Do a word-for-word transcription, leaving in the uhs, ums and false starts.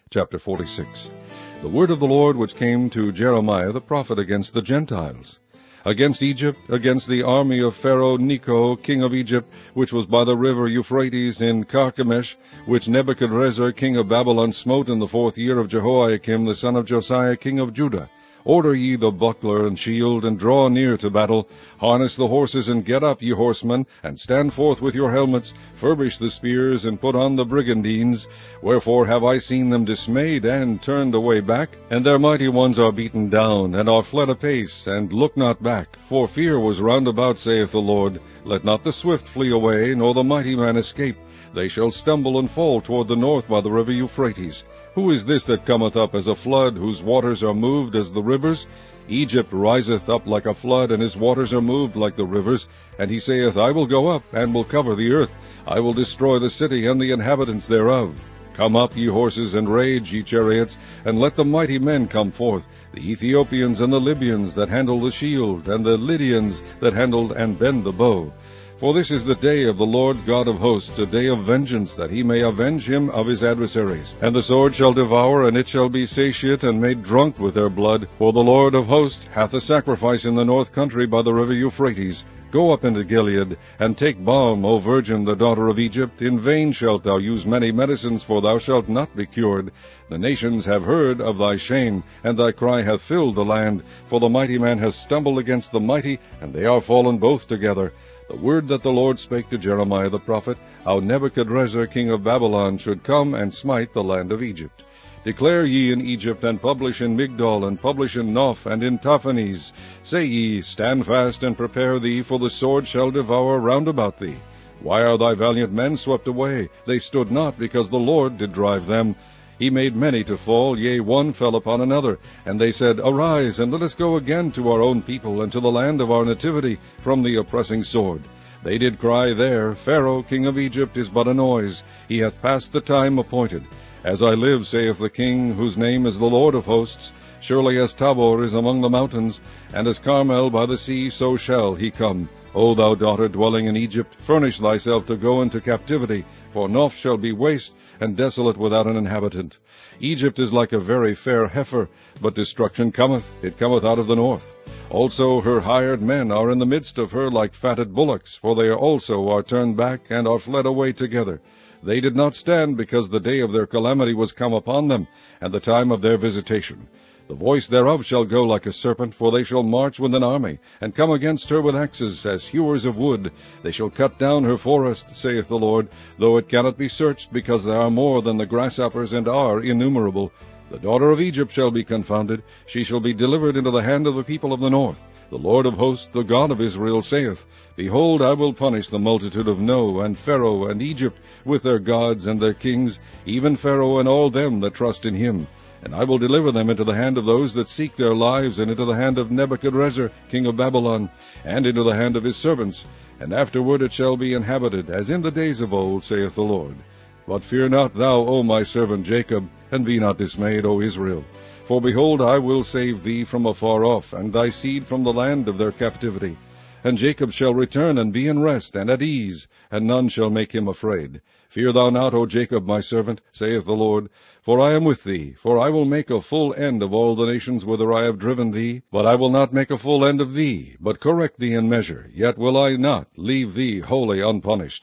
Chapter forty-six. The word of the Lord which came to Jeremiah the prophet against the Gentiles. Against Egypt, against the army of Pharaoh Necho, king of Egypt, which was by the river Euphrates in Carchemish, which Nebuchadrezzar king of Babylon smote in the fourth year of Jehoiakim the son of Josiah king of Judah. Order ye the buckler and shield, and draw near to battle. Harness the horses, and get up, ye horsemen, and stand forth with your helmets. Furbish the spears, and put on the brigandines. Wherefore have I seen them dismayed, and turned away back? And their mighty ones are beaten down, and are fled apace, and look not back. For fear was round about, saith the Lord. Let not the swift flee away, nor the mighty man escape. They shall stumble and fall toward the north by the river Euphrates. Who is this that cometh up as a flood, whose waters are moved as the rivers? Egypt riseth up like a flood, and his waters are moved like the rivers. And he saith, I will go up, and will cover the earth. I will destroy the city and the inhabitants thereof. Come up, ye horses, and rage, ye chariots, and let the mighty men come forth, the Ethiopians and the Libyans that handle the shield, and the Lydians that handle and bend the bow. For this is the day of the Lord God of hosts, a day of vengeance, that he may avenge him of his adversaries. And the sword shall devour, and it shall be satiate and made drunk with their blood. For the Lord of hosts hath a sacrifice in the north country by the river Euphrates. Go up into Gilead, and take balm, O virgin, the daughter of Egypt. In vain shalt thou use many medicines, for thou shalt not be cured. The nations have heard of thy shame, and thy cry hath filled the land. For the mighty man hath stumbled against the mighty, and they are fallen both together. The word that the Lord spake to Jeremiah the prophet, how Nebuchadrezzar king of Babylon should come and smite the land of Egypt. Declare ye in Egypt, and publish in Migdol, and publish in Noph, and in Taphanes. Say ye, Stand fast, and prepare thee, for the sword shall devour round about thee. Why are thy valiant men swept away? They stood not, because the Lord did drive them. He made many to fall, yea, one fell upon another. And they said, Arise, and let us go again to our own people, and to the land of our nativity, from the oppressing sword. They did cry there, Pharaoh king of Egypt is but a noise. He hath passed the time appointed. As I live, saith the King, whose name is the Lord of hosts, surely as Tabor is among the mountains, and as Carmel by the sea, so shall he come. O thou daughter dwelling in Egypt, furnish thyself to go into captivity, for Noph shall be waste, and desolate without an inhabitant. Egypt is like a very fair heifer, but destruction cometh, it cometh out of the north. Also her hired men are in the midst of her like fatted bullocks, for they also are turned back, and are fled away together. They did not stand, because the day of their calamity was come upon them, and the time of their visitation. The voice thereof shall go like a serpent, for they shall march with an army, and come against her with axes, as hewers of wood. They shall cut down her forest, saith the Lord, though it cannot be searched, because there are more than the grasshoppers, and are innumerable. The daughter of Egypt shall be confounded, she shall be delivered into the hand of the people of the north. The Lord of hosts, the God of Israel, saith, Behold, I will punish the multitude of No, and Pharaoh, and Egypt, with their gods and their kings, even Pharaoh and all them that trust in him. And I will deliver them into the hand of those that seek their lives, and into the hand of Nebuchadrezzar king of Babylon, and into the hand of his servants. And afterward it shall be inhabited, as in the days of old, saith the Lord. But fear not thou, O my servant Jacob, and be not dismayed, O Israel. For behold, I will save thee from afar off, and thy seed from the land of their captivity. And Jacob shall return, and be in rest, and at ease, and none shall make him afraid. Fear thou not, O Jacob, my servant, saith the Lord, for I am with thee. For I will make a full end of all the nations whither I have driven thee. But I will not make a full end of thee, but correct thee in measure. Yet will I not leave thee wholly unpunished.